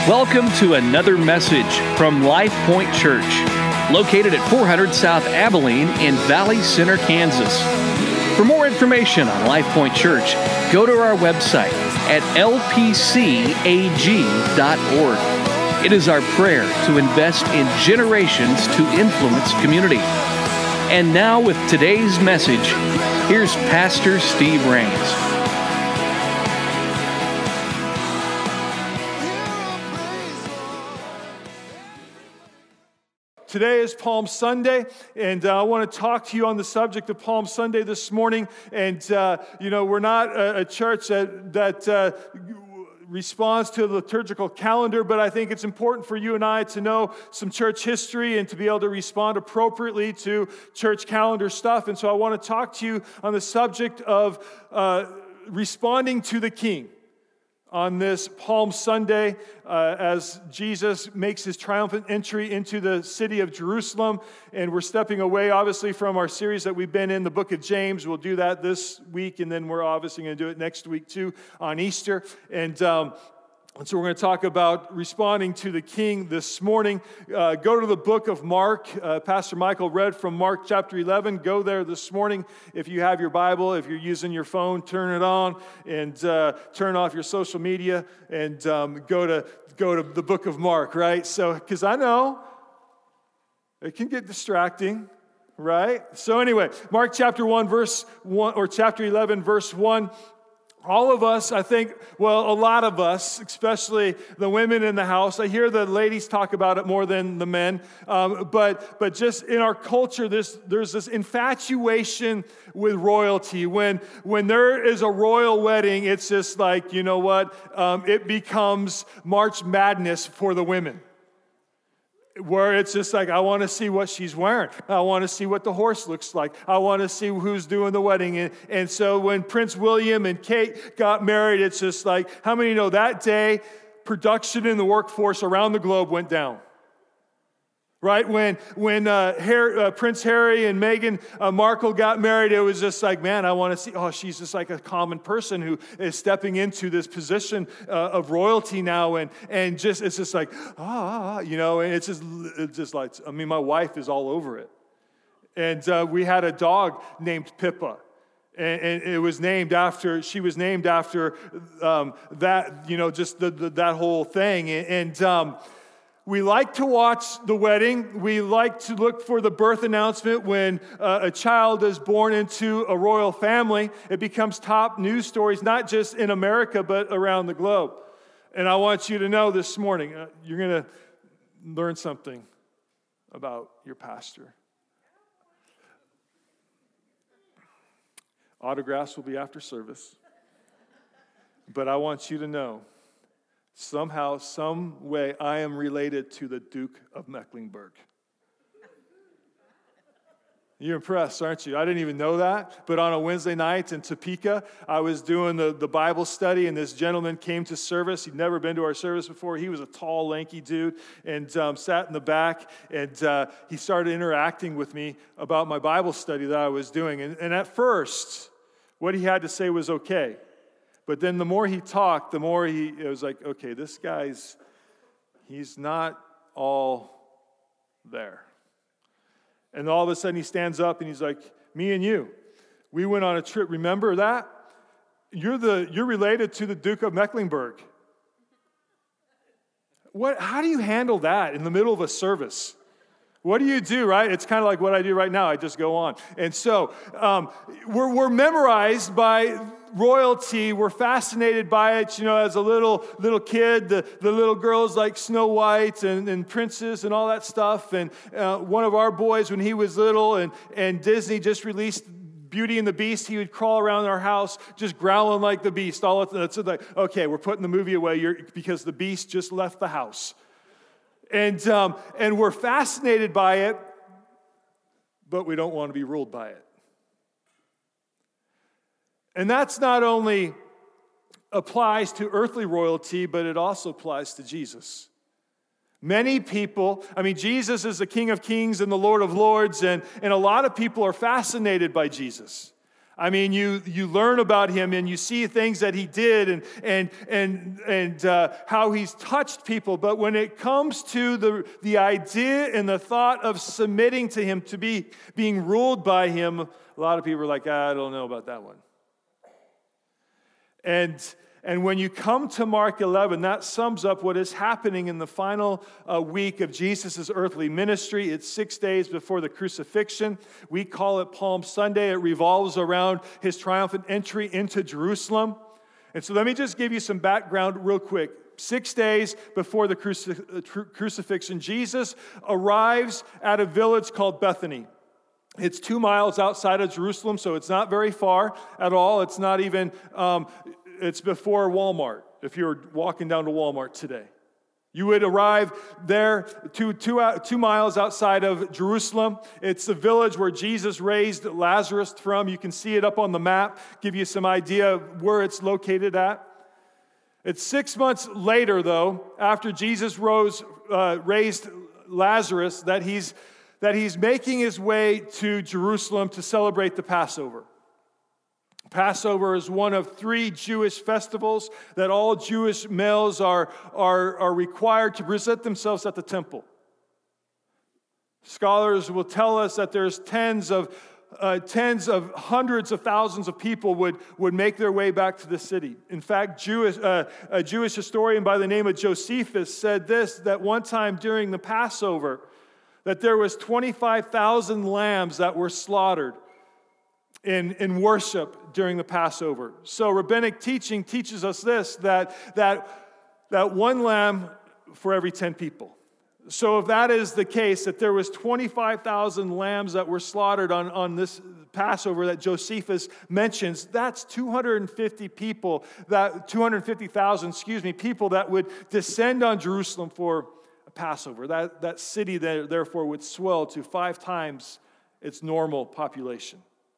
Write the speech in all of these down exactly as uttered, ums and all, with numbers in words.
Welcome to another message from Life Point Church, located at four hundred South Abilene in Valley Center, Kansas. For more information on Life Point Church, go to our website at l p c a g dot org. It is our prayer to invest in generations to influence community. And now with today's message, here's Pastor Steve Rains. Today is Palm Sunday, and uh, I want to talk to you on the subject of Palm Sunday this morning. And, uh, you know, we're not a, a church that, that uh, responds to the liturgical calendar, but I think it's important for you and I to know some church history and to be able to respond appropriately to church calendar stuff. And so I want to talk to you on the subject of uh, responding to the King on this Palm Sunday, uh, as Jesus makes his triumphant entry into the city of Jerusalem. And we're stepping away, obviously, from our series that we've been in, the book of James. We'll do that this week, and then we're obviously going to do it next week, too, on Easter. And um, And so we're going to talk about responding to the King this morning. Uh, go to the book of Mark. Uh, Pastor Michael read from Mark chapter eleven. Go there this morning. If you have your Bible, if you're using your phone, turn it on and uh, turn off your social media and um, go to go to the book of Mark, right? So, because I know it can get distracting, right? So anyway, Mark chapter one, verse one, or chapter eleven, verse one. All of us, I think, well, a lot of us, especially the women in the house, I hear the ladies talk about it more than the men, um, but but just in our culture, this, there's this infatuation with royalty. When, when there is a royal wedding, it's just like, you know what, um, it becomes March Madness for the women. Where it's just like, I want to see what she's wearing. I want to see what the horse looks like. I want to see who's doing the wedding. And, and so when Prince William and Kate got married, it's just like, how many know that day production in the workforce around the globe went down? Right? When when uh, Harry, uh, Prince Harry and Meghan uh, Markle got married, it was just like, man, I want to see, oh, she's just like a common person who is stepping into this position uh, of royalty now. And and just it's just like, ah, you know, and it's just, it's just like, I mean, my wife is all over it. And uh, we had a dog named Pippa. And, and it was named after, she was named after um, that, you know, just the, the, that whole thing. And, and um we like to watch the wedding. We like to look for the birth announcement when uh, a child is born into a royal family. It becomes top news stories, not just in America, but around the globe. And I want you to know this morning, uh, you're going to learn something about your pastor. Autographs will be after service. But I want you to know, somehow, some way, I am related to the Duke of Mecklenburg. You're impressed, aren't you? I didn't even know that. But on a Wednesday night in Topeka, I was doing the, the Bible study, and this gentleman came to service. He'd never been to our service before. He was a tall, lanky dude, and um, sat in the back, and uh, he started interacting with me about my Bible study that I was doing. And, and at first, what he had to say was okay. But then the more he talked, the more he, it was like, okay, this guy's, he's not all there. And all of a sudden he stands up and he's like, me and you, we went on a trip. Remember that? You're the, you're related to the Duke of Mecklenburg. What, how do you handle that in the middle of a service? What do you do, right? It's kind of like what I do right now. I just go on. And so um, we're, we're memorized by royalty. We're fascinated by it. You know, as a little little kid, the, the little girls like Snow White and, and Princess and all that stuff. And uh, one of our boys, when he was little and, and Disney just released Beauty and the Beast, he would crawl around our house just growling like the beast. All it's like, okay, we're putting the movie away You're, because the beast just left the house. And um, and we're fascinated by it, but we don't want to be ruled by it. And that's not only applies to earthly royalty, but it also applies to Jesus. Many people, I mean, Jesus is the King of Kings and the Lord of Lords, and, and a lot of people are fascinated by Jesus. I mean, you you learn about him and you see things that he did and and and and uh, how he's touched people. But when it comes to the the idea and the thought of submitting to him, to be being ruled by him, a lot of people are like, ah, I don't know about that one. And And when you come to Mark eleven, that sums up what is happening in the final uh, week of Jesus' earthly ministry. It's six days before the crucifixion. We call it Palm Sunday. It revolves around his triumphant entry into Jerusalem. And so let me just give you some background real quick. Six days before the cruci- uh, cru- crucifixion, Jesus arrives at a village called Bethany. It's two miles outside of Jerusalem, so it's not very far at all. It's not even... Um, It's before Walmart, if you're walking down to Walmart today. You would arrive there two, two, two miles outside of Jerusalem. It's the village where Jesus raised Lazarus from. You can see it up on the map, give you some idea of where it's located at. It's six months later, though, after Jesus rose, uh, raised Lazarus, that he's, that he's making his way to Jerusalem to celebrate the Passover. Passover is one of three Jewish festivals that all Jewish males are, are, are required to present themselves at the temple. Scholars will tell us that there's tens of uh, tens of hundreds of thousands of people would, would make their way back to the city. In fact, Jewish, uh, a Jewish historian by the name of Josephus said this, that one time during the Passover, that there was twenty-five thousand lambs that were slaughtered In, in worship during the Passover. So rabbinic teaching teaches us this, that, that, that one lamb for every ten people. So if that is the case, that there was twenty-five thousand lambs that were slaughtered on, on this Passover that Josephus mentions, that's two hundred fifty people, that two hundred fifty thousand, excuse me, people that would descend on Jerusalem for a Passover. That, that city there, therefore would swell to five times its normal population.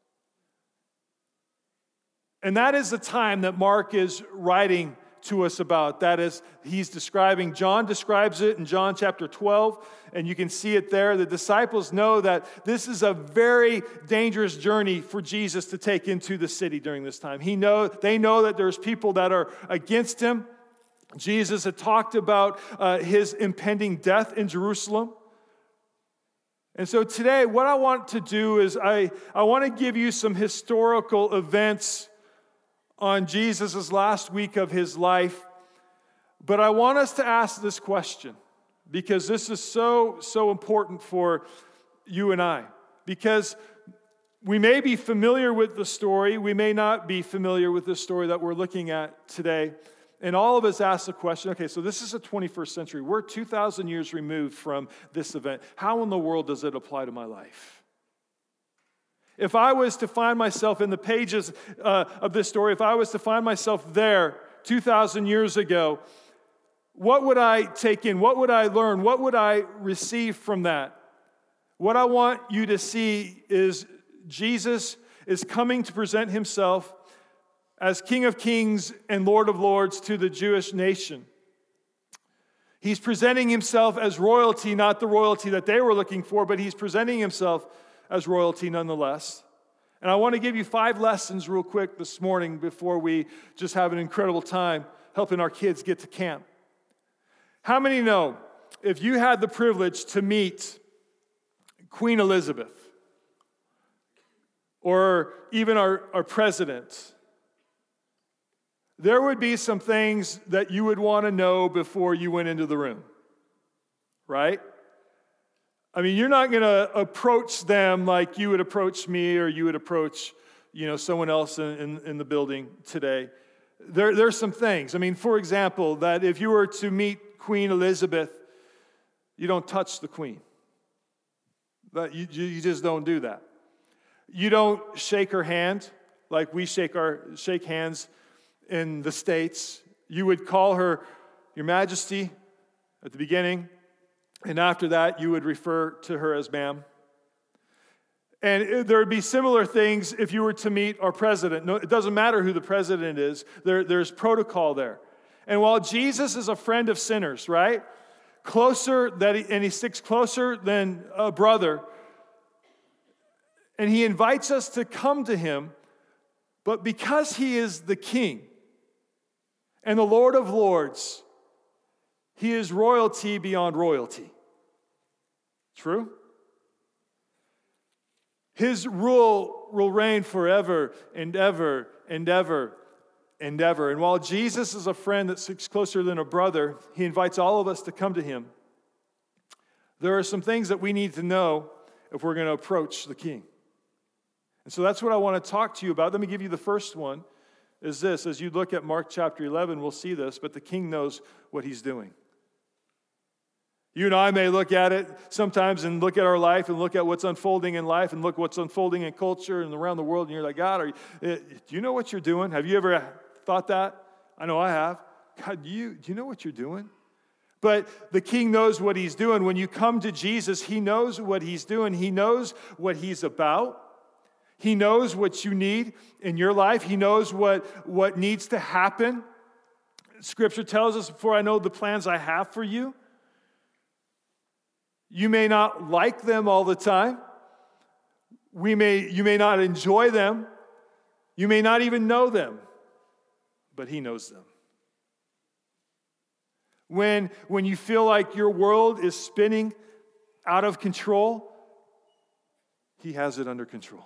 And that is the time that Mark is writing to us about. That is, he's describing, John describes it in John chapter twelve, and you can see it there. The disciples know that this is a very dangerous journey for Jesus to take into the city during this time. He know, they know that there's people that are against him. Jesus had talked about uh, his impending death in Jerusalem. And so today, what I want to do is I, I want to give you some historical events on Jesus' last week of his life. But I want us to ask this question, because this is so, so important for you and I. Because we may be familiar with the story, we may not be familiar with the story that we're looking at today. And all of us ask the question, okay, so this is the twenty-first century. We're two thousand years removed from this event. How in the world does it apply to my life? If I was to find myself in the pages uh, of this story, if I was to find myself there two thousand years ago, what would I take in? What would I learn? What would I receive from that? What I want you to see is Jesus is coming to present himself as King of Kings and Lord of Lords to the Jewish nation. He's presenting himself as royalty, not the royalty that they were looking for, but he's presenting himself as royalty nonetheless. And I want to give you five lessons real quick this morning before we just have an incredible time helping our kids get to camp. How many know if you had the privilege to meet Queen Elizabeth or even our, our president, there would be some things that you would want to know before you went into the room, right? I mean, you're not going to approach them like you would approach me or you would approach, you know, someone else in, in, in the building today. There, there's some things. I mean, for example, that if you were to meet Queen Elizabeth, you don't touch the Queen. But you, you just don't do that. You don't shake her hand like we shake our shake hands in the States. You would call her Your Majesty at the beginning. And after that, you would refer to her as ma'am. And there would be similar things if you were to meet our president. No, it doesn't matter who the president is. There, there's protocol there. And while Jesus is a friend of sinners, right? Closer, that he, and he sticks closer than a brother. And he invites us to come to him. But because he is the King and the Lord of Lords, he is royalty beyond royalty. True? His rule will reign forever and ever and ever and ever. And while Jesus is a friend that sticks closer than a brother, he invites all of us to come to him. There are some things that we need to know if we're going to approach the King. And so that's what I want to talk to you about. Let me give you the first one, is this. As you look at Mark chapter eleven, we'll see this, but the King knows what he's doing. You and I may look at it sometimes and look at our life and look at what's unfolding in life and look what's unfolding in culture and around the world, and you're like, God, are you, do you know what you're doing? Have you ever thought that? I know I have. God, do you, do you know what you're doing? But the King knows what he's doing. When you come to Jesus, he knows what he's doing. He knows what he's about. He knows what you need in your life. He knows what, what needs to happen. Scripture tells us, for I know the plans I have for you. You may not like them all the time. We may, you may not enjoy them. You may not even know them. But he knows them. When, when you feel like your world is spinning out of control, he has it under control.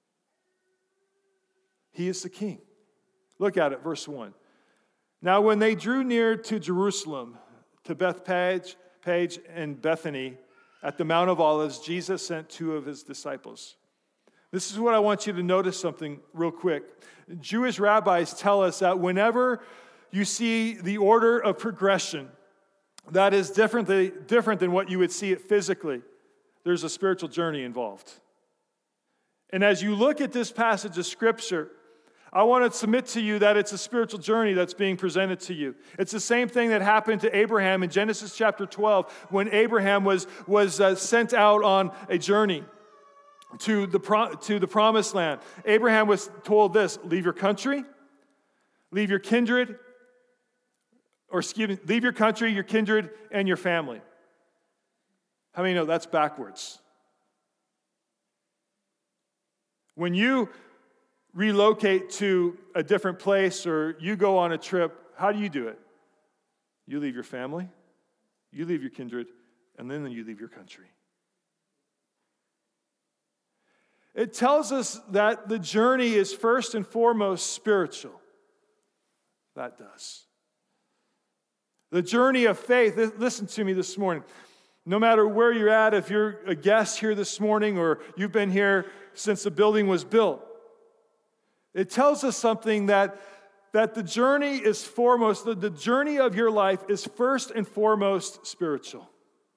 He is the King. Look at it, verse one. Now when they drew near to Jerusalem, to Bethphage Page and Bethany, at the Mount of Olives, Jesus sent two of his disciples. This is what I want you to notice something real quick. Jewish rabbis tell us that whenever you see the order of progression that is different, different than what you would see it physically, there's a spiritual journey involved. And as you look at this passage of Scripture, I want to submit to you that it's a spiritual journey that's being presented to you. It's the same thing that happened to Abraham in Genesis chapter twelve when Abraham was, was uh, sent out on a journey to the, pro- to the promised land. Abraham was told this: leave your country, leave your kindred, or excuse me, leave your country, your kindred, and your family. How many know that's backwards? When you relocate to a different place or you go on a trip, how do you do it? You leave your family, you leave your kindred, and then you leave your country. It tells us that the journey is first and foremost spiritual. That does. The journey of faith, listen to me this morning. No matter where you're at, if you're a guest here this morning or you've been here since the building was built, it tells us something that, that the journey is foremost, the, the journey of your life is first and foremost spiritual.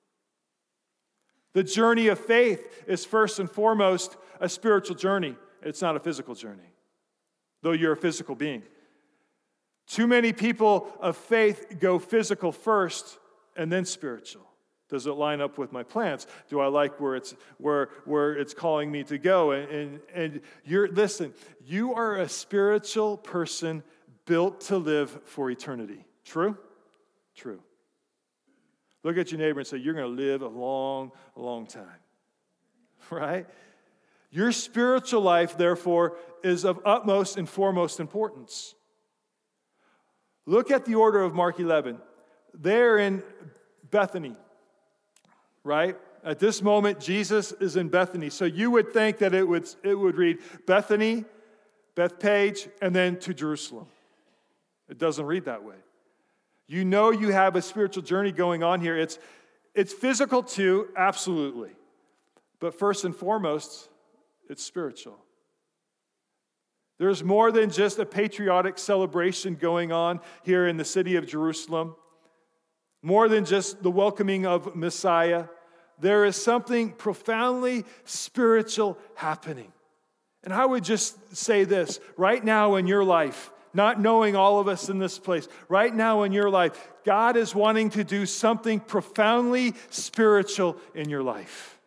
The journey of faith is first and foremost a spiritual journey. It's not a physical journey, though you're a physical being. Too many people of faith go physical first and then spiritual. Does it line up with my plans? Do I like where it's where where it's calling me to go? And and, and you're listen, you are a spiritual person built to live for eternity. True? True. Look at your neighbor and say, you're going to live a long, long time. Right? Your spiritual life, therefore, is of utmost and foremost importance. Look at the order of Mark eleven. They're in Bethany. Right? At this moment, Jesus is in Bethany. So you would think that it would, it would read Bethany, Bethphage, and then to Jerusalem. It doesn't read that way. You know you have a spiritual journey going on here. It's, it's physical too, absolutely. But first and foremost, it's spiritual. There's more than just a patriotic celebration going on here in the city of Jerusalem. More than just the welcoming of Messiah. There is something profoundly spiritual happening. And I would just say this, right now in your life, not knowing all of us in this place, right now in your life, God is wanting to do something profoundly spiritual in your life.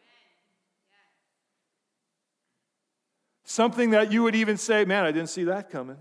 Something that you would even say, man, I didn't see that coming.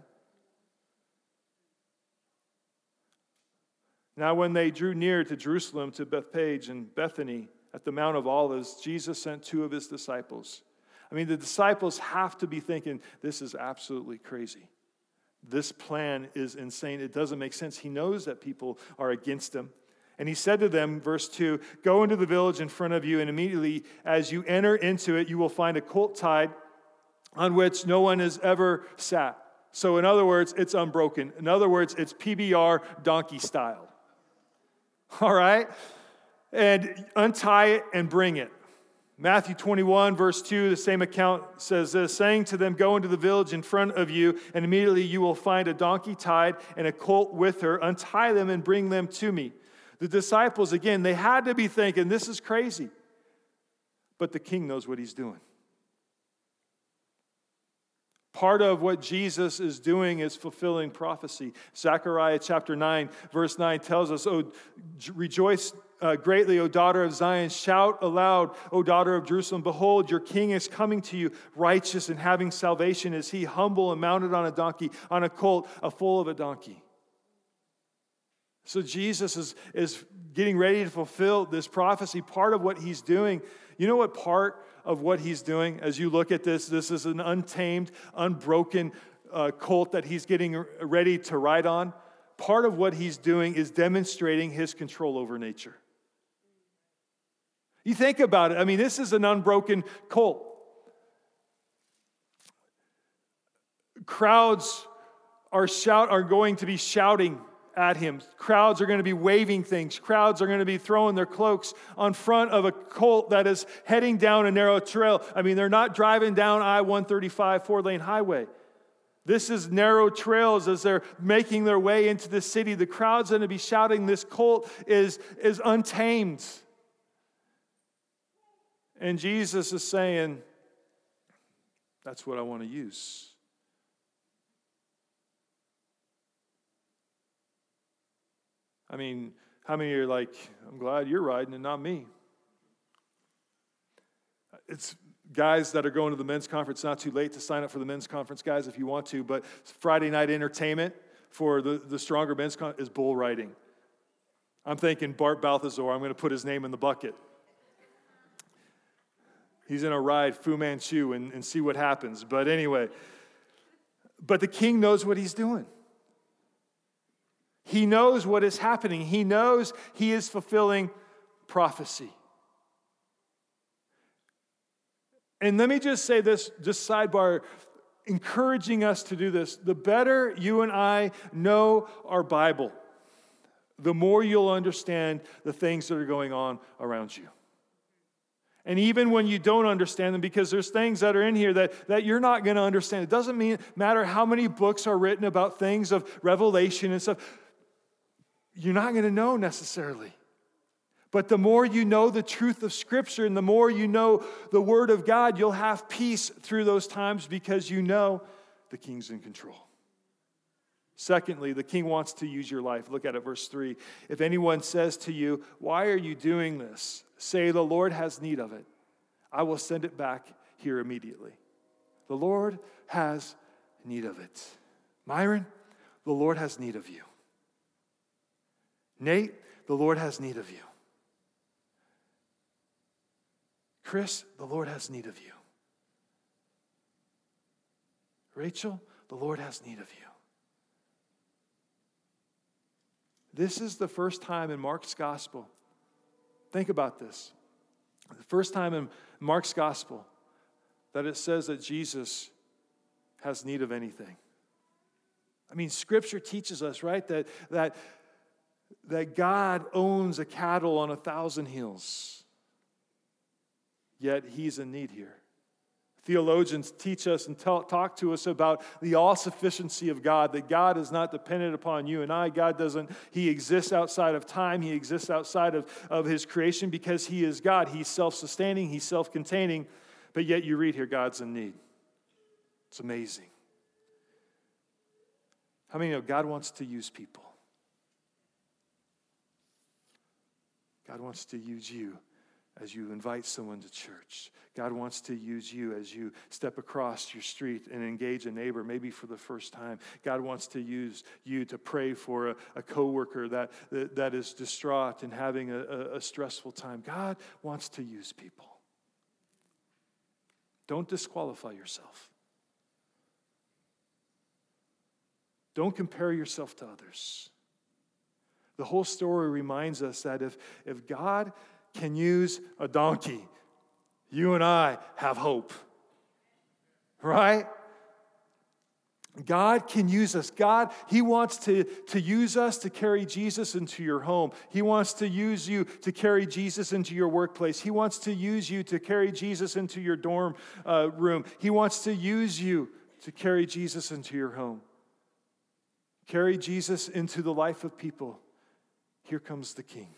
Now when they drew near to Jerusalem, to Bethphage and Bethany, at the Mount of Olives, Jesus sent two of his disciples. I mean, the disciples have to be thinking, this is absolutely crazy. This plan is insane. It doesn't make sense. He knows that people are against him. And he said to them, verse two, go into the village in front of you, and immediately as you enter into it, you will find a colt tied on which no one has ever sat. So in other words, it's unbroken. In other words, it's P B R donkey style. All right? And untie it and bring it. Matthew twenty-one, verse two, the same account says this, saying to them, go into the village in front of you, and immediately you will find a donkey tied and a colt with her. Untie them and bring them to me. The disciples, again, they had to be thinking, this is crazy. But the king knows what he's doing. Part of what Jesus is doing is fulfilling prophecy. Zechariah chapter nine, verse nine tells us, oh, rejoice uh, greatly, O daughter of Zion. Shout aloud, O daughter of Jerusalem. Behold, your king is coming to you, righteous and having salvation is he, humble and mounted on a donkey, on a colt, a foal of a donkey. So Jesus is, is getting ready to fulfill this prophecy. Part of what he's doing, you know what part of what he's doing as you look at this, this is an untamed, unbroken uh, colt that he's getting ready to ride on. Part of what he's doing is demonstrating his control over nature. You think about it. I mean, this is an unbroken colt. Crowds are shout are going to be shouting at him. Crowds are going to be waving things. Crowds are going to be throwing their cloaks on front of a colt that is heading down a narrow trail. I mean, they're not driving down I one thirty-five four-lane highway. This is narrow trails as they're making their way into the city. The crowd's going to be shouting, this colt is, is untamed. And Jesus is saying, that's what I want to use. I mean, how many are like, I'm glad you're riding and not me? It's guys that are going to the men's conference, not too late to sign up for the men's conference, guys, if you want to, but Friday night entertainment for the, the Stronger Men's Conference is bull riding. I'm thinking Bart Balthazar, I'm going to put his name in the bucket. He's going to ride Fu Manchu and, and see what happens. But anyway, but the king knows what he's doing. He knows what is happening. He knows he is fulfilling prophecy. And let me just say this, just sidebar, encouraging us to do this. The better you and I know our Bible, the more you'll understand the things that are going on around you. And even when you don't understand them, because there's things that are in here that, that you're not going to understand. It doesn't mean matter how many books are written about things of revelation and stuff. You're not going to know necessarily. But the more you know the truth of Scripture and the more you know the Word of God, you'll have peace through those times because you know the King's in control. Secondly, the King wants to use your life. Look at it, verse three. If anyone says to you, why are you doing this? Say, the Lord has need of it. I will send it back here immediately. The Lord has need of it. Myron, the Lord has need of you. Nate, the Lord has need of you. Chris, the Lord has need of you. Rachel, the Lord has need of you. This is the first time in Mark's gospel. Think about this. The first time in Mark's gospel that it says that Jesus has need of anything. I mean, Scripture teaches us, right, that, that, that God owns a cattle on a thousand hills. Yet he's in need here. Theologians teach us and tell, talk to us about the all-sufficiency of God, that God is not dependent upon you and I. God doesn't, he exists outside of time. He exists outside of, of his creation because he is God. He's self-sustaining. He's self-containing. But yet you read here, God's in need. It's amazing. How many know God wants to use people? God wants to use you as you invite someone to church. God wants to use you as you step across your street and engage a neighbor, maybe for the first time. God wants to use you to pray for a, a coworker that, that, that is distraught and having a, a, a stressful time. God wants to use people. Don't disqualify yourself. Don't compare yourself to others. The whole story reminds us that if, if God can use a donkey, you and I have hope. Right? God can use us. God, He wants to, to use us to carry Jesus into your home. He wants to use you to carry Jesus into your workplace. He wants to use you to carry Jesus into your dorm uh, room. He wants to use you to carry Jesus into your home. Carry Jesus into the life of people. Here comes the King.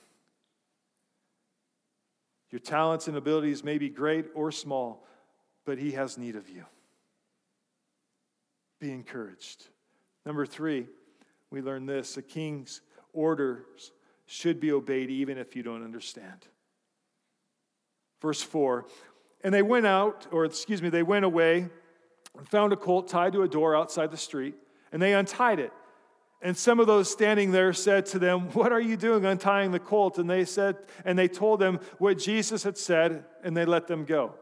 Your talents and abilities may be great or small, but He has need of you. Be encouraged. Number three, we learn this: a king's orders should be obeyed even if you don't understand. Verse four, and they went out, or excuse me, they went away and found a colt tied to a door outside the street, and they untied it. And some of those standing there said to them, "What are you doing untying the colt?" And they said, and they told them what Jesus had said, and they let them go.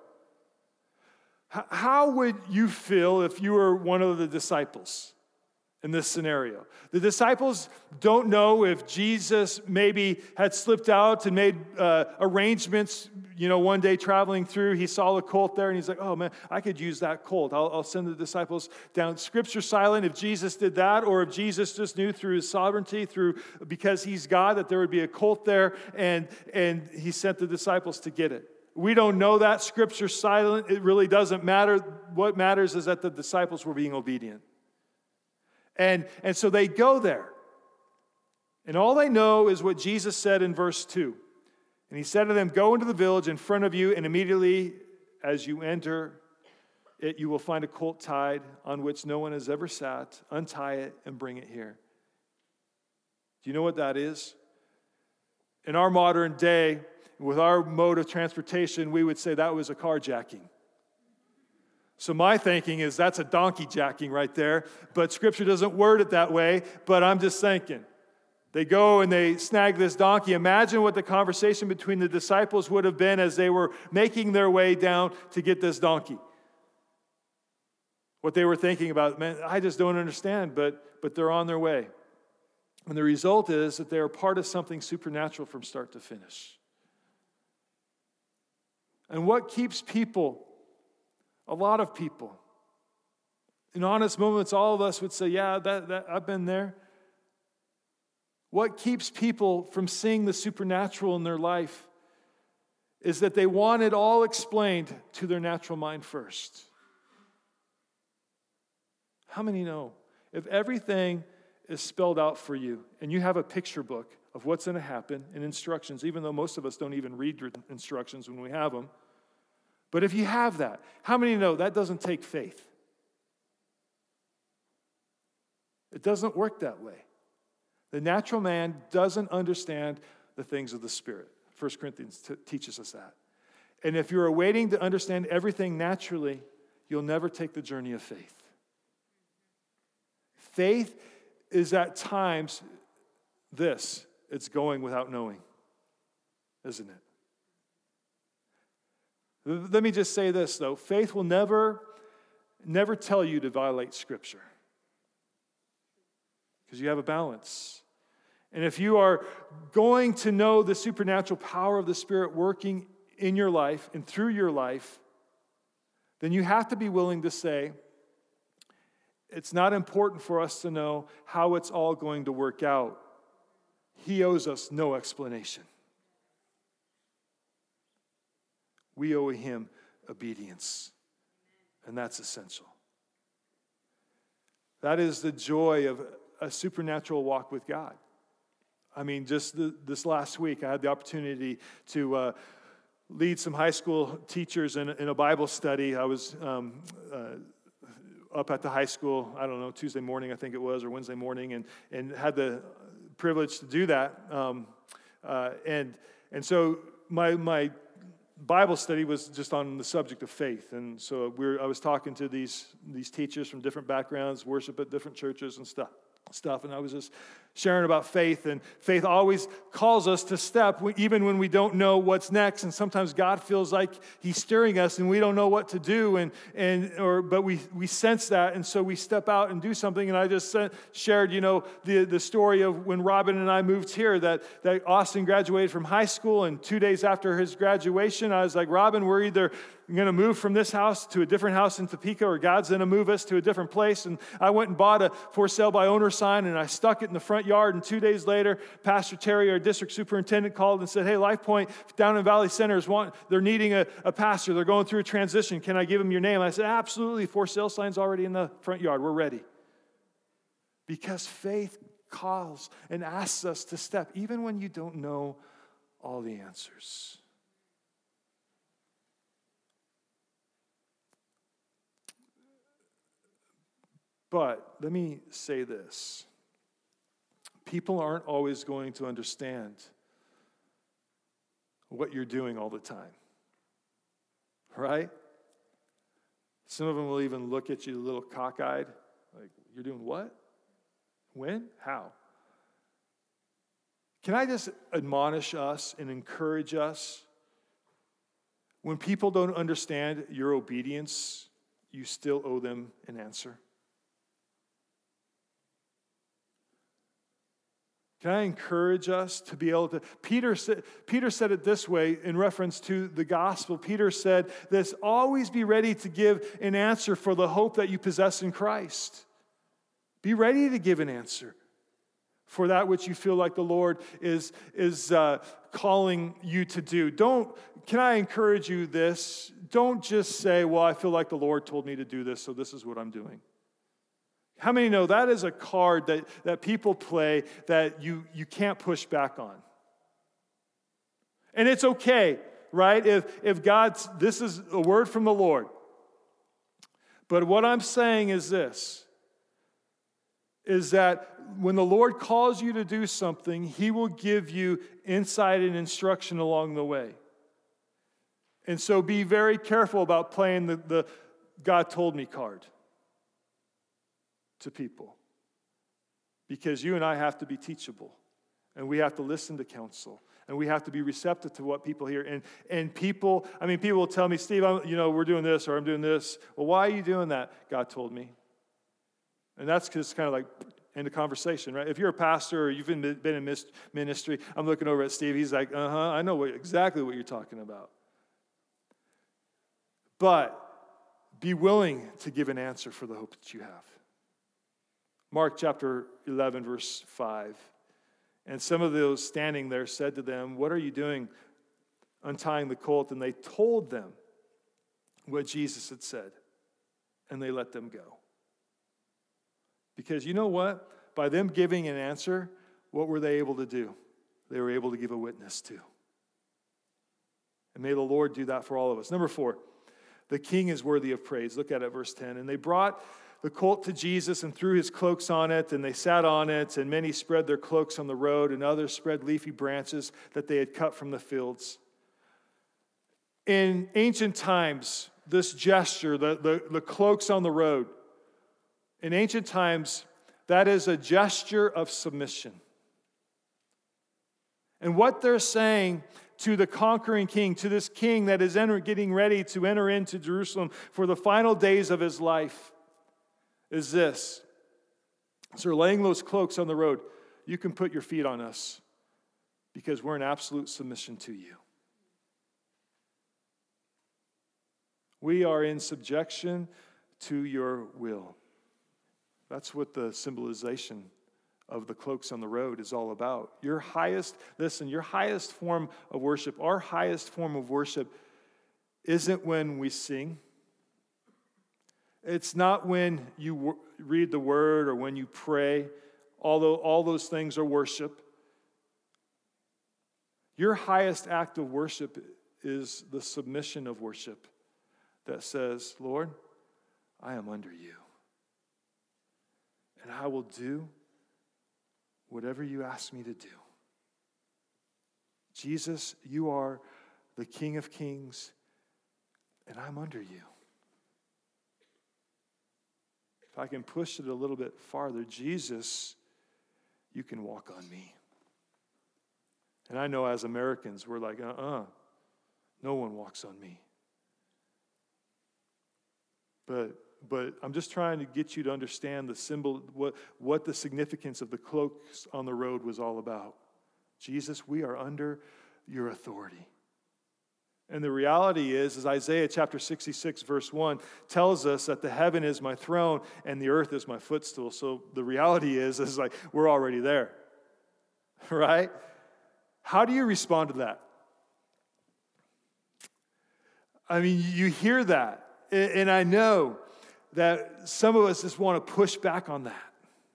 How would you feel if you were one of the disciples in this scenario? The disciples don't know if Jesus maybe had slipped out and made uh, arrangements, you know, one day traveling through. He saw the colt there and he's like, "Oh man, I could use that colt. I'll, I'll send the disciples down." Scripture silent if Jesus did that, or if Jesus just knew through His sovereignty, through because He's God, that there would be a colt there, and, and He sent the disciples to get it. We don't know that. Scripture's silent. It really doesn't matter. What matters is that the disciples were being obedient. And, and so they go there. And all they know is what Jesus said in verse two. And He said to them, "Go into the village in front of you, and immediately as you enter it, you will find a colt tied on which no one has ever sat. Untie it and bring it here." Do you know what that is? In our modern day, with our mode of transportation, we would say that was a carjacking. So my thinking is that's a donkey jacking right there, but Scripture doesn't word it that way, but I'm just thinking. They go and they snag this donkey. Imagine what the conversation between the disciples would have been as they were making their way down to get this donkey. What they were thinking about, man, I just don't understand, but, but they're on their way. And the result is that they are part of something supernatural from start to finish. And what keeps people, a lot of people, in honest moments, all of us would say, yeah, that, that I've been there. What keeps people from seeing the supernatural in their life is that they want it all explained to their natural mind first. How many know if everything is spelled out for you and you have a picture book of what's going to happen and instructions, even though most of us don't even read instructions when we have them. But if you have that, how many know that doesn't take faith? It doesn't work that way. The natural man doesn't understand the things of the Spirit. First Corinthians t- teaches us that. And if you're waiting to understand everything naturally, you'll never take the journey of faith. Faith is at times this. It's going without knowing, isn't it? Let me just say this, though. Faith will never, never tell you to violate Scripture. Because you have a balance. And if you are going to know the supernatural power of the Spirit working in your life and through your life, then you have to be willing to say, it's not important for us to know how it's all going to work out. He owes us no explanation. We owe Him obedience, and that's essential. That is the joy of a supernatural walk with God. I mean, just the, this last week, I had the opportunity to uh, lead some high school teachers in, in a Bible study. I was um, uh, up at the high school, I don't know, Tuesday morning, I think it was, or Wednesday morning, and, and had the privilege to do that. Um, uh, and and so my my Bible study was just on the subject of faith. And so we were, I was talking to these, these teachers from different backgrounds, worship at different churches and stuff. stuff, and I was just sharing about faith, and faith always calls us to step even when we don't know what's next, and sometimes God feels like he's steering us and we don't know what to do, and and or but we we sense that, and so we step out and do something. And I just shared, you know, the the story of when Robin and I moved here, that that Austin graduated from high school, and two days after his graduation, I was like, Robin, we're either going to move from this house to a different house in Topeka, or God's going to move us to a different place. And I went and bought a for sale by owner sign, and I stuck it in the front yard. And two days later, Pastor Terry, our district superintendent, called and said, hey, Life Point down in Valley Center is want, they're needing a, a pastor. They're going through a transition. Can I give them your name? I said, absolutely. For sale sign's already in the front yard. We're ready. Because faith calls and asks us to step, even when you don't know all the answers. But let me say this. People aren't always going to understand what you're doing all the time. Right? Some of them will even look at you a little cockeyed, like, you're doing what? When? How? Can I just admonish us and encourage us? When people don't understand your obedience, you still owe them an answer. Can I encourage us to be able to? Peter said, Peter said it this way in reference to the gospel. Peter said this, always be ready to give an answer for the hope that you possess in Christ. Be ready to give an answer for that which you feel like the Lord is, is uh, calling you to do. Don't, can I encourage you this? Don't just say, well, I feel like the Lord told me to do this, so this is what I'm doing. How many know that is a card that, that people play that you, you can't push back on? And it's okay, right? If, if God's, this is a word from the Lord. But what I'm saying is this, is that when the Lord calls you to do something, He will give you insight and instruction along the way. And so be very careful about playing the, the God told me card to people, because you and I have to be teachable, and we have to listen to counsel, and we have to be receptive to what people hear. And and people, I mean, people will tell me, Steve, I'm, you know, we're doing this or I'm doing this. Well, why are you doing that? God told me. And that's just kind of like end of conversation, right? If you're a pastor or you've been, been in ministry, I'm looking over at Steve. He's like, uh-huh, I know what, exactly what you're talking about. But be willing to give an answer for the hope that you have. Mark chapter eleven, verse five. And some of those standing there said to them, what are you doing untying the colt? And they told them what Jesus had said. And they let them go. Because you know what? By them giving an answer, what were they able to do? They were able to give a witness to. And may the Lord do that for all of us. Number four, the king is worthy of praise. Look at it, verse ten. And they brought the colt to Jesus and threw his cloaks on it, and they sat on it, and many spread their cloaks on the road, and others spread leafy branches that they had cut from the fields. In ancient times, this gesture, the, the, the cloaks on the road, in ancient times, that is a gesture of submission. And what they're saying to the conquering king, to this king that is enter, getting ready to enter into Jerusalem for the final days of his life, is this. As they're laying those cloaks on the road, you can put your feet on us because we're in absolute submission to you. We are in subjection to your will. That's what the symbolization of the cloaks on the road is all about. Your highest, listen, your highest form of worship, our highest form of worship isn't when we sing. It's not when you w- read the word or when you pray, although all those things are worship. Your highest act of worship is the submission of worship that says, Lord, I am under you. And I will do whatever you ask me to do. Jesus, you are the King of Kings, and I'm under you. If I can push it a little bit farther, Jesus, you can walk on me. And I know as Americans, we're like, uh-uh, no one walks on me. But but I'm just trying to get you to understand the symbol, what, what the significance of the cloaks on the road was all about. Jesus, we are under your authority. And the reality is, is Isaiah chapter sixty-six, verse one, tells us that the heaven is my throne and the earth is my footstool. So the reality is, is like we're already there, right? How do you respond to that? I mean, you hear that, and I know that some of us just want to push back on that.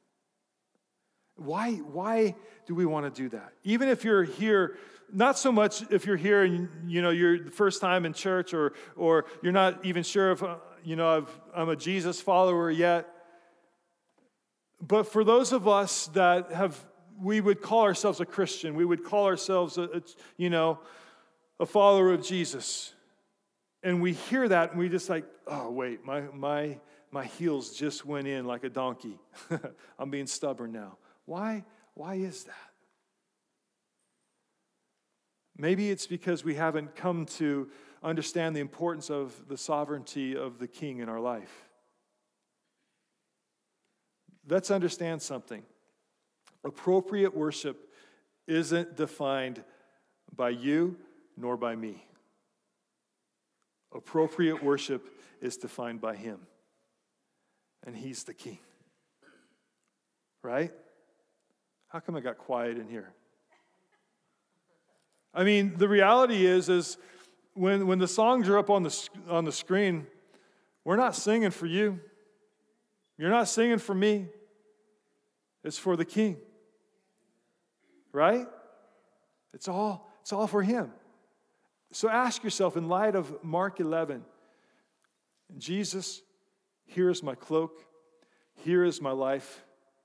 Why, why do we want to do that? Even if you're here, not so much if you're here and you know you're the first time in church, or or you're not even sure if uh, you know I've, I'm a Jesus follower yet. But for those of us that have, we would call ourselves a Christian. We would call ourselves a, a you know a follower of Jesus. And we hear that and we just like, oh wait, my my my heels just went in like a donkey. I'm being stubborn now. Why? Why is that? Maybe it's because we haven't come to understand the importance of the sovereignty of the King in our life. Let's understand something. Appropriate worship isn't defined by you nor by me. Appropriate worship is defined by Him. And He's the King. Right? How come I got quiet in here? I mean, the reality is, is when, when the songs are up on the, on the screen, we're not singing for you. You're not singing for me. It's for the King. Right? It's all, it's all for Him. So ask yourself, in light of Mark eleven, Jesus, here is my cloak. Here is my life.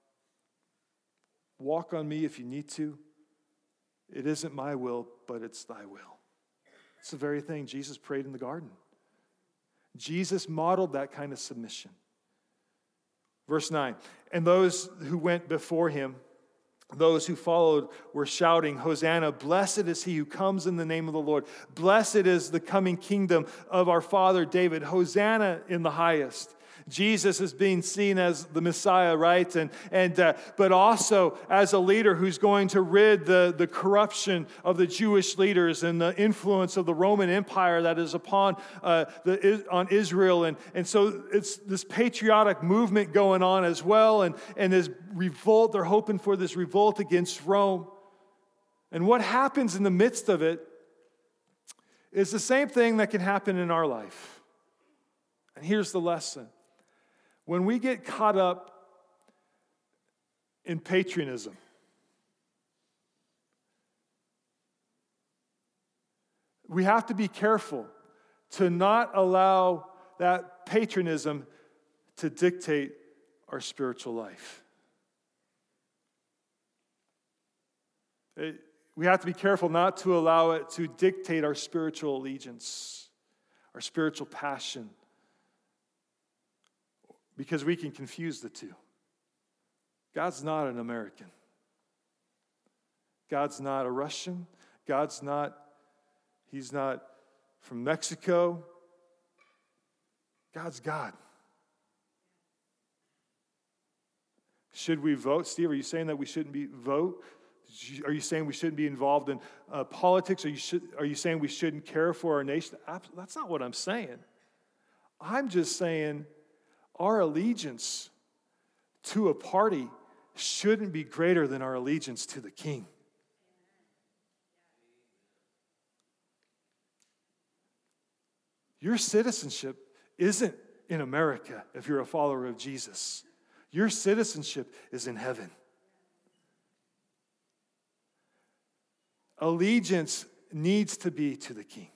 Walk on me if you need to. It isn't my will, but it's thy will. It's the very thing Jesus prayed in the garden. Jesus modeled that kind of submission. Verse nine, and those who went before him, those who followed, were shouting, Hosanna, blessed is he who comes in the name of the Lord. Blessed is the coming kingdom of our father David. Hosanna in the highest. Jesus is being seen as the Messiah, right? And and uh, but also as a leader who's going to rid the, the corruption of the Jewish leaders and the influence of the Roman Empire that is upon uh, the on Israel. And, and so it's this patriotic movement going on as well. And, and this revolt, they're hoping for this revolt against Rome. And what happens in the midst of it is the same thing that can happen in our life. And here's the lesson. When we get caught up in patriotism, we have to be careful to not allow that patriotism to dictate our spiritual life. It, we have to be careful not to allow it to dictate our spiritual allegiance, our spiritual passion. Because we can confuse the two. God's not an American. God's not a Russian. God's not, he's not from Mexico. God's God. Should we vote? Steve, are you saying that we shouldn't be vote? Are you saying we shouldn't be involved in uh, politics? Are you, should, are you saying we shouldn't care for our nation? That's not what I'm saying. I'm just saying our allegiance to a party shouldn't be greater than our allegiance to the King. Your citizenship isn't in America if you're a follower of Jesus. Your citizenship is in heaven. Allegiance needs to be to the King.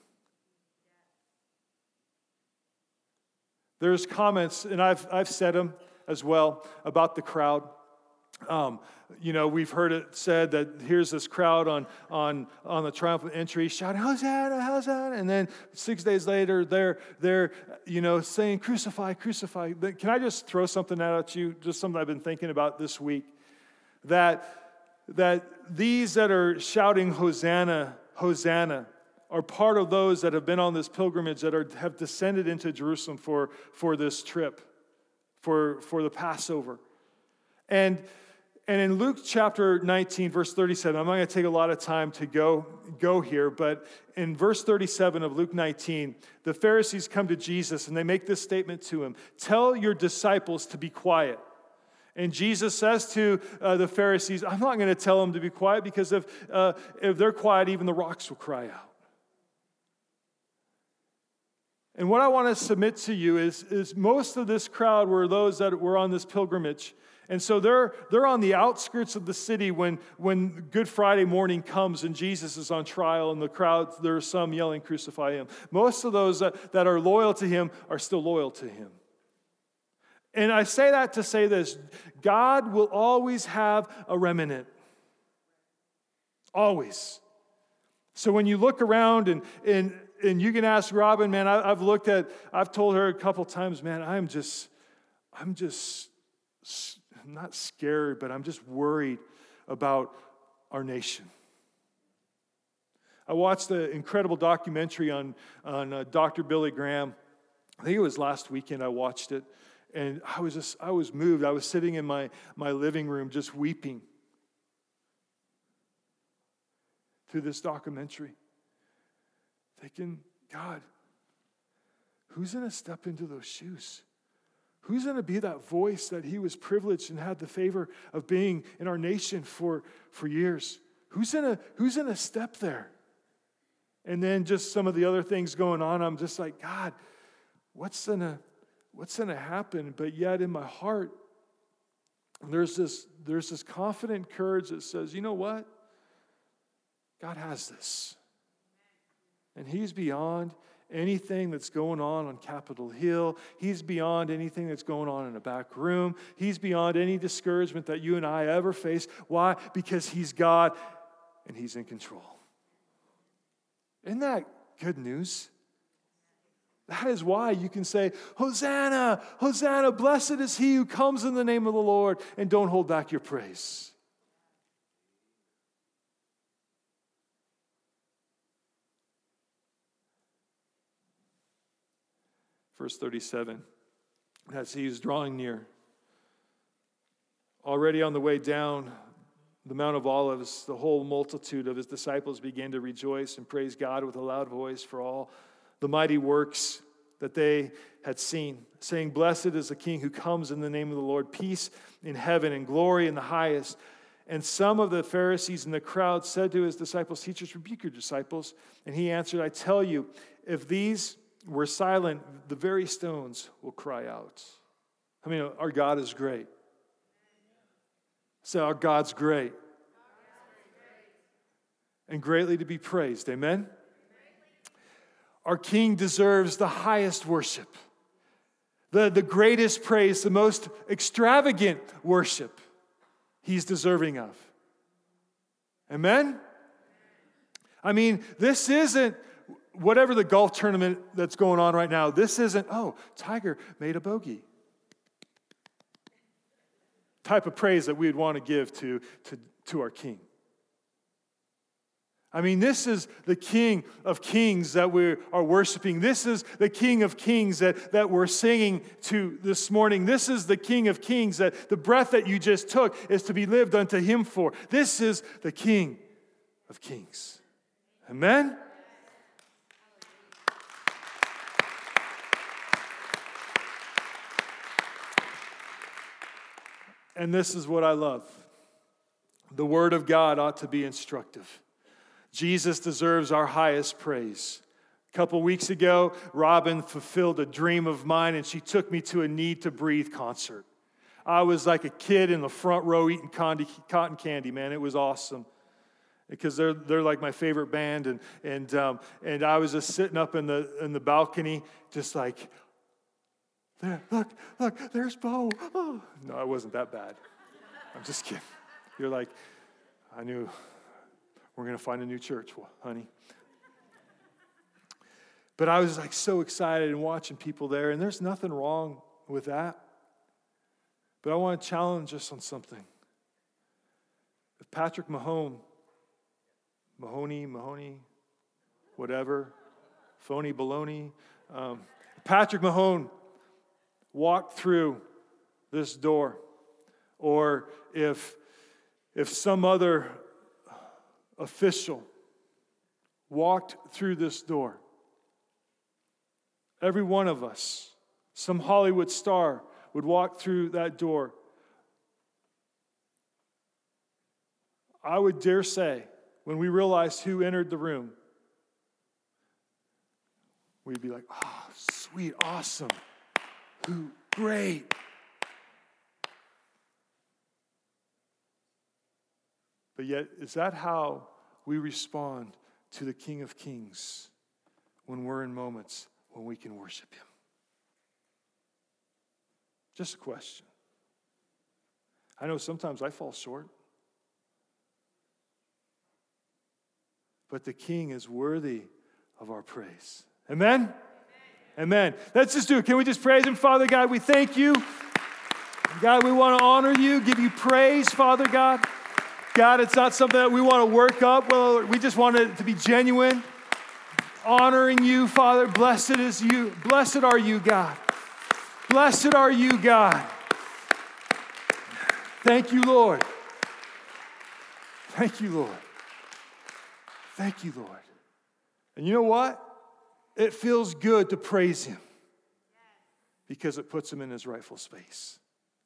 There's comments, and I've I've said them as well, about the crowd. Um, you know, we've heard it said that here's this crowd on on on the triumphant entry shouting, Hosanna, Hosanna, and then six days later they're they're you know saying, crucify, crucify. Can I just throw something out at you? Just something I've been thinking about this week. That that these that are shouting Hosanna, Hosanna, are part of those that have been on this pilgrimage, that are, have descended into Jerusalem for, for this trip, for, for the Passover. And, and in Luke chapter nineteen, verse thirty-seven, I'm not going to take a lot of time to go, go here, but in verse thirty-seven of Luke nineteen, the Pharisees come to Jesus and they make this statement to him: "Tell your disciples to be quiet." And Jesus says to uh, the Pharisees, "I'm not going to tell them to be quiet, because if, uh, if they're quiet, even the rocks will cry out." And what I want to submit to you is, is most of this crowd were those that were on this pilgrimage. And so they're, they're on the outskirts of the city when, when Good Friday morning comes and Jesus is on trial, and the crowd, there are some yelling, "Crucify him." Most of those that, that are loyal to him are still loyal to him. And I say that to say this: God will always have a remnant. Always. So when you look around and, and, and you can ask Robin, man, I, I've looked at, I've told her a couple times, man, I'm just, I'm just, I'm not scared, but I'm just worried about our nation. I watched an incredible documentary on, on uh, Doctor Billy Graham. I think it was last weekend I watched it. And I was just, I was moved. I was sitting in my, my living room just weeping through this documentary, thinking, God, who's going to step into those shoes? Who's going to be that voice that he was privileged and had the favor of being in our nation for, for years? Who's going to, who's going to step there? And then just some of the other things going on, I'm just like, God, what's going to What's going to happen? But yet in my heart, there's this, there's this confident courage that says, you know what? God has this. And he's beyond anything that's going on on Capitol Hill. He's beyond anything that's going on in a back room. He's beyond any discouragement that you and I ever face. Why? Because he's God and he's in control. Isn't that good news? That is why you can say, Hosanna, Hosanna, blessed is he who comes in the name of the Lord, and don't hold back your praise. Verse thirty-seven, as he is drawing near, already on the way down the Mount of Olives, the whole multitude of his disciples began to rejoice and praise God with a loud voice for all the mighty works that they had seen, saying, "Blessed is the King who comes in the name of the Lord, peace in heaven and glory in the highest." And some of the Pharisees in the crowd said to his disciples, "Teachers, rebuke your disciples." And he answered, "I tell you, if these were silent, the very stones will cry out." I mean, our God is great. So our God's great. And greatly to be praised. Amen? Our King deserves the highest worship, the, the greatest praise, the most extravagant worship he's deserving of. Amen? I mean, this isn't whatever the golf tournament that's going on right now. This isn't, oh, Tiger made a bogey type of praise that we would want to give to, to, to our King. I mean, this is the King of Kings that we are worshiping. This is the King of Kings that, that we're singing to this morning. This is the King of Kings that the breath that you just took is to be lived unto him for. This is the King of Kings. Amen? And this is what I love. The Word of God ought to be instructive. Jesus deserves our highest praise. A couple weeks ago, Robin fulfilled a dream of mine, and she took me to a Need to Breathe concert. I was like a kid in the front row eating cotton candy, man. It was awesome. Because they're they're like my favorite band, and and um, and I was just sitting up in the in the balcony, just like, there, look, look, there's Bo. Oh. No, it wasn't that bad. I'm just kidding. You're like, I knew. We're going to find a new church, honey. But I was like so excited and watching people there, and there's nothing wrong with that. But I want to challenge us on something. If Patrick Mahone, Mahoney, Mahoney, whatever, phony baloney. Um, Patrick Mahone walked through this door, or if if some other official walked through this door, every one of us, some Hollywood star would walk through that door. I would dare say, when we realized who entered the room, we'd be like, oh, sweet, awesome, who, great. But yet, is that how we respond to the King of Kings when we're in moments when we can worship Him? Just a question. I know sometimes I fall short. But the King is worthy of our praise. Amen? Amen. Amen. Let's just do it. Can we just praise Him? Father God, we thank You. God, we want to honor You, give You praise, Father God. God, it's not something that we want to work up. Well, we just want it to be genuine. Honoring You, Father. Blessed is You. Blessed are You, God. Blessed are You, God. Thank You, Lord. Thank You, Lord. Thank You, Lord. And you know what? It feels good to praise Him because it puts Him in His rightful space.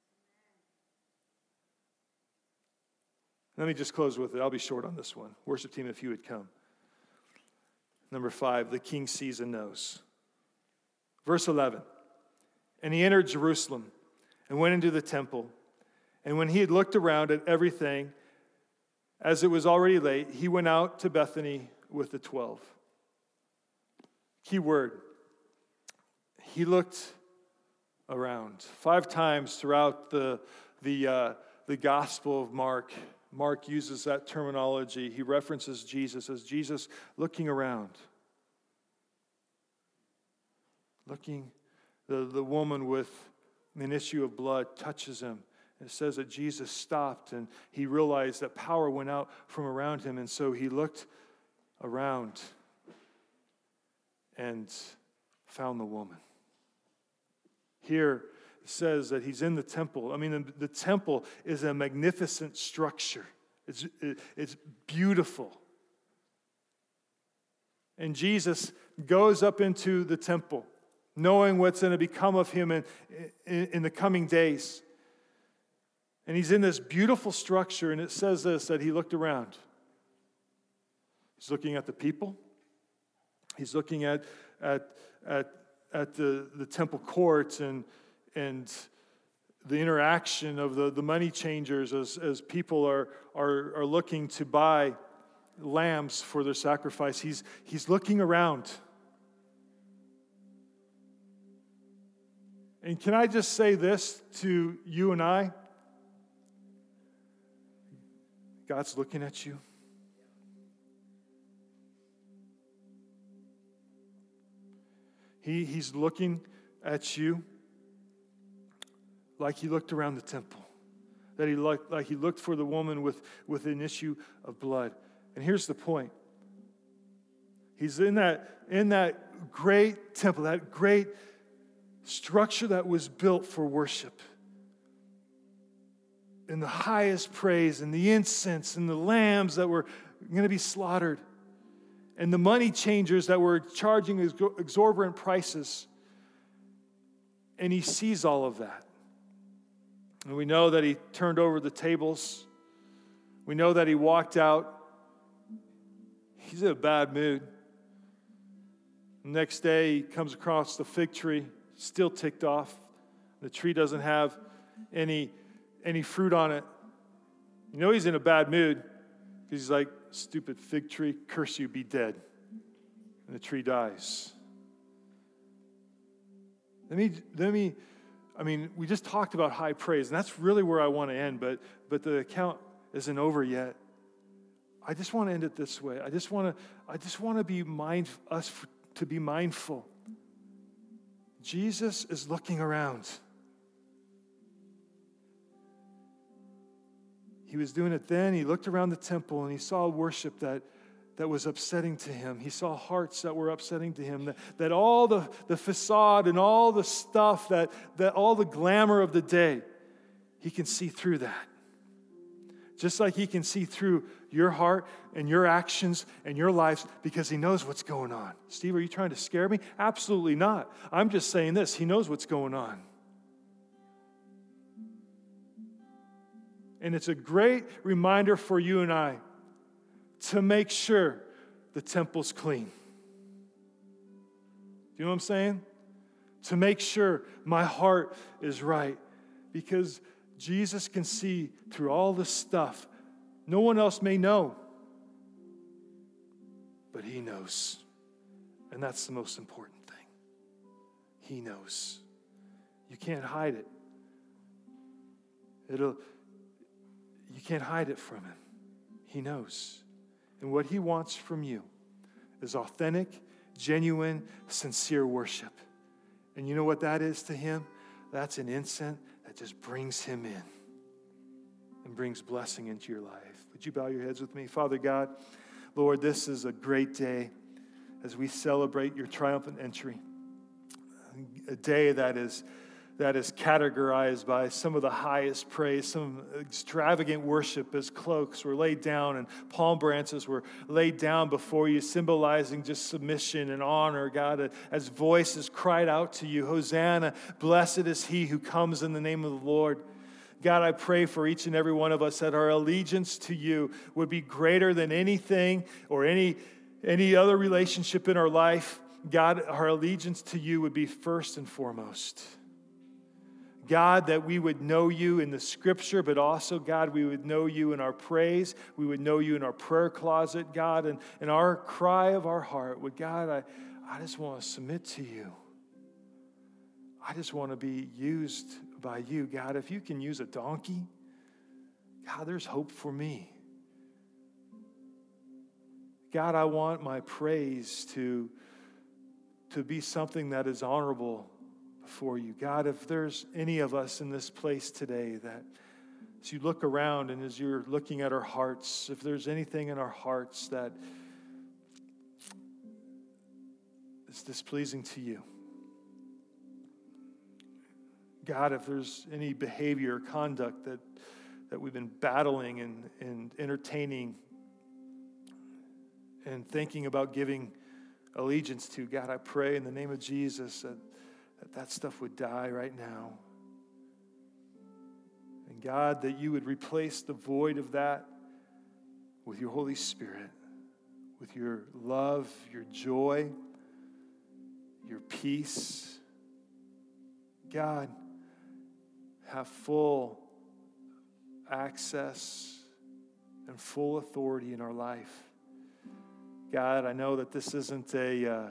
Let me just close with it. I'll be short on this one. Worship team, if you would come. Number five, the King sees and knows. Verse eleven. And He entered Jerusalem and went into the temple. And when He had looked around at everything, as it was already late, He went out to Bethany with the twelve. Key word. He looked around. Five times throughout the, the, uh, the Gospel of Mark, Mark uses that terminology. He references Jesus as Jesus looking around. Looking, the, the woman with an issue of blood touches Him. It says that Jesus stopped and He realized that power went out from around Him, and so He looked around and found the woman. Here it says that He's in the temple. I mean, the, the temple is a magnificent structure. It's, it, it's beautiful. And Jesus goes up into the temple, knowing what's going to become of Him in, in, in the coming days. And He's in this beautiful structure, and it says this, that He looked around. He's looking at the people. He's looking at at at, at the, the temple courts and and the interaction of the, the money changers as, as people are, are, are looking to buy lambs for their sacrifice. He's, he's looking around. And can I just say this to you and I? God's looking at you. He, he's looking at you like He looked around the temple. That he looked, like He looked for the woman with, with an issue of blood. And here's the point. He's in that, in that great temple, that great structure that was built for worship. And the highest praise and the incense and the lambs that were going to be slaughtered. And the money changers that were charging exorbitant prices. And He sees all of that. And we know that He turned over the tables. We know that He walked out. He's in a bad mood. The next day, He comes across the fig tree, still ticked off. The tree doesn't have any, any fruit on it. You know He's in a bad mood because He's like, stupid fig tree, curse you, be dead. And the tree dies. Let me, let me, I mean, we just talked about high praise, and that's really where I want to end, but, but the account isn't over yet. I just want to end it this way. I just want to, I just want to be mind, us to be mindful. Jesus is looking around. He was doing it then. He looked around the temple and he saw worship that, that was upsetting to him. He saw hearts that were upsetting to him. That, that all the, the facade and all the stuff, that, that all the glamour of the day, he can see through that. Just like he can see through your heart and your actions and your lives because he knows what's going on. Steve, are you trying to scare me? Absolutely not. I'm just saying this. He knows what's going on. And it's a great reminder for you and I to make sure the temple's clean. You know what I'm saying? To make sure my heart is right. Because Jesus can see through all this stuff. No one else may know. But he knows. And that's the most important thing. He knows. You can't hide it. It'll, you can't hide it from him. He knows. And what he wants from you is authentic, genuine, sincere worship. And you know what that is to him? That's an incense that just brings him in and brings blessing into your life. Would you bow your heads with me? Father God, Lord, this is a great day as we celebrate your triumphant entry. A day that is that is categorized by some of the highest praise, some extravagant worship as cloaks were laid down and palm branches were laid down before you, symbolizing just submission and honor, God, as voices cried out to you, Hosanna, blessed is he who comes in the name of the Lord. God, I pray for each and every one of us that our allegiance to you would be greater than anything or any, any other relationship in our life. God, our allegiance to you would be first and foremost. God, that we would know you in the scripture, but also, God, we would know you in our praise. We would know you in our prayer closet, God, and, and our cry of our heart would, God, I, I just want to submit to you. I just want to be used by you, God. If you can use a donkey, God, there's hope for me. God, I want my praise to, to be something that is honorable for you. God, if there's any of us in this place today that as you look around and as you're looking at our hearts, if there's anything in our hearts that is displeasing to you, God, if there's any behavior or conduct that, that we've been battling and, and entertaining and thinking about giving allegiance to, God, I pray in the name of Jesus that that that stuff would die right now. And God, that you would replace the void of that with your Holy Spirit, with your love, your joy, your peace. God, have full access and full authority in our life. God, I know that this isn't a... Uh,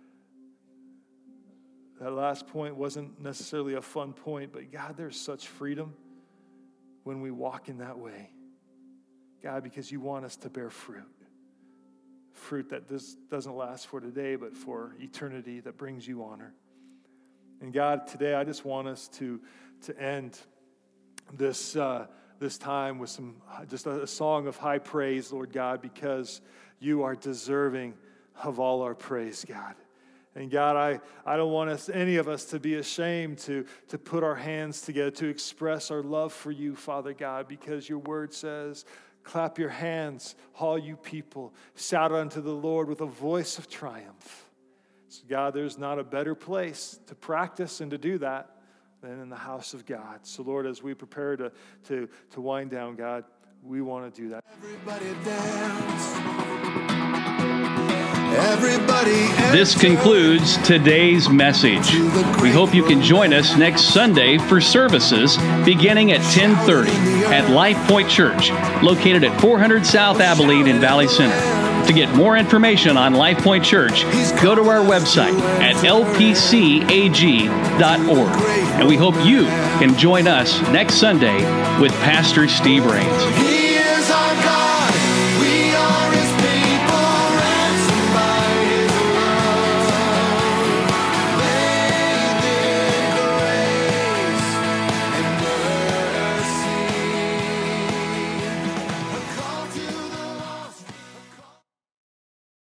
That last point wasn't necessarily a fun point, but God, there's such freedom when we walk in that way. God, because you want us to bear fruit. Fruit that this doesn't last for today, but for eternity that brings you honor. And God, today I just want us to, to end this, uh, this time with some just a, a song of high praise, Lord God, because you are deserving of all our praise, God. And God, I, I don't want us, any of us, to be ashamed to, to put our hands together, to express our love for you, Father God, because your word says, clap your hands, all you people, shout unto the Lord with a voice of triumph. So God, there's not a better place to practice and to do that than in the house of God. So Lord, as we prepare to, to, to wind down, God, we want to do that. Everybody dance. Everybody This concludes today's message. We hope you can join us next Sunday for services beginning at ten thirty at Life Point Church, located at four hundred South Abilene in Valley Center. To get more information on Life Point Church, go to our website at l p c a g dot org. And we hope you can join us next Sunday with Pastor Steve Rains.